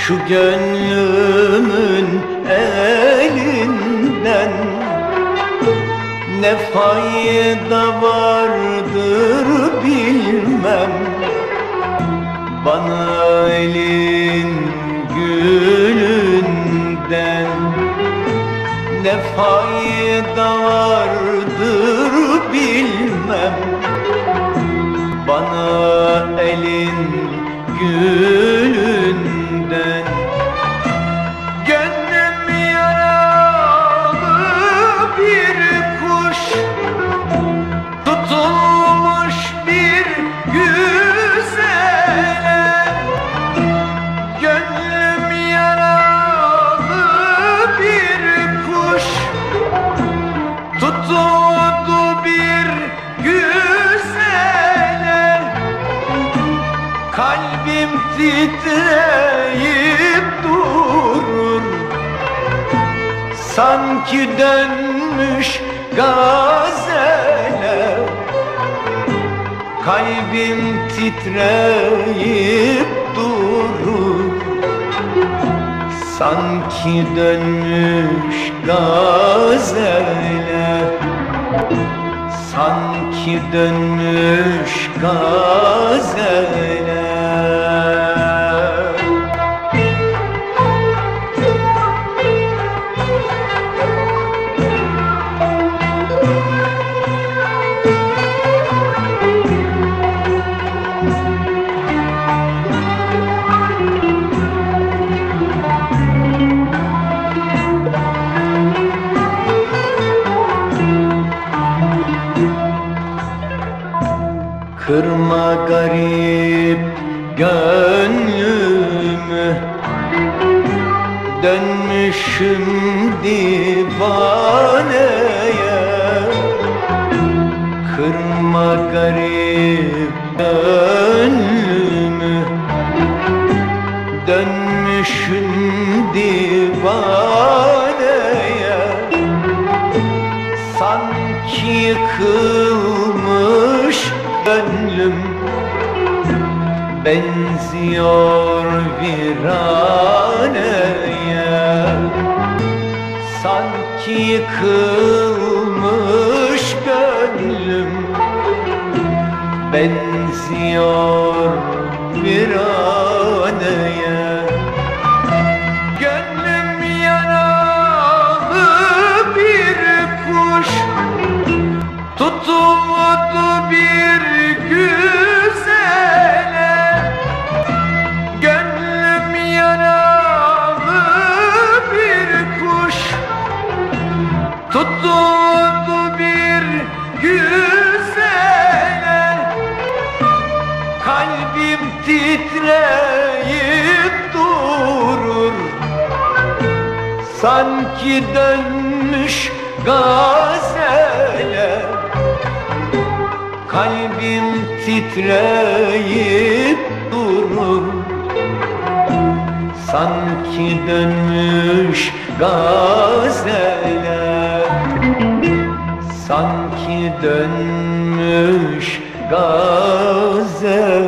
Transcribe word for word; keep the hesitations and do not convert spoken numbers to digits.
şu gönlümün elinden ne fayda vardır bilmem. Bana elin gülünden ne fayda vardır bilmem. Bana elin gülünden gönlüm yaralı bir kuş, tutulmuş bir güzele. Gönlüm yaralı bir kuş, tutuldu bir güzele. Kalbim titreyip durur, sanki dönmüş gazele. Kalbim titreyip durur, sanki dönmüş gazele. Sanki dönmüş gazele. Kırma garip gönlümü, dönmüşüm divaneye. Kırma garip gönlümü, dönmüşüm divaneye. Sanki yıkılmış gönlüm benziyor viraneye. Sanki yıkılmış gönlüm benziyor viraneye. Gönlüm yaralı bir kuş, tutuldu bir güzele. Gönlüm yaralı bir kuş, tutuldu bir güzele. Kalbim titreyip durur, sanki dönmüş gazele. Kalbim titreyip durur, sanki dönmüş gazele. Sanki dönmüş gazele.